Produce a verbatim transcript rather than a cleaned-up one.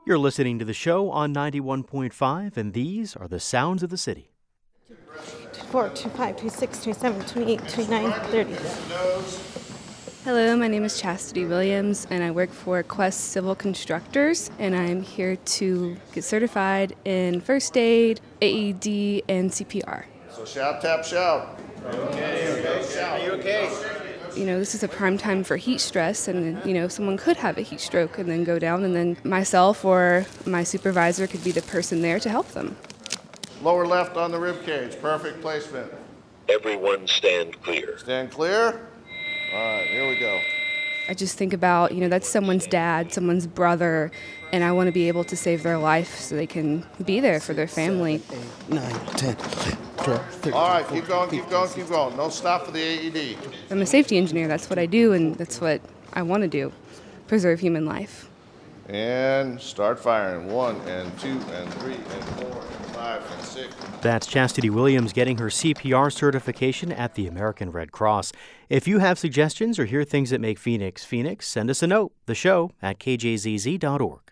You're listening to the show on ninety-one point five, and these are the sounds of the city. two four, two five, two six, two seven, two eight, two nine, thirty. Hello, my name is Chastity Williams, and I work for Quest Civil Constructors, and I'm here to get certified in first aid, A E D, and C P R. So shout, tap, shout. Okay, okay, shout. Are you okay? You know, this is a prime time for heat stress, and, you know, someone could have a heat stroke and then go down, and then myself or my supervisor could be the person there to help them. Lower left on the rib cage. Perfect placement. Everyone stand clear. Stand clear. All right, here we go. I just think about, you know, that's someone's dad, someone's brother, and I want to be able to save their life so they can be there for their family. Seven, eight, nine, ten, twelve, thirteen, All right, keep going, keep going, keep going. No stop for the A E D. I'm a safety engineer. That's what I do, and that's what I want to do, preserve human life. And start firing. One and two and three and four and five and six. That's Chastity Williams getting her C P R certification at the American Red Cross. If you have suggestions or hear things that make Phoenix Phoenix, send us a note, the show at k j z z dot org.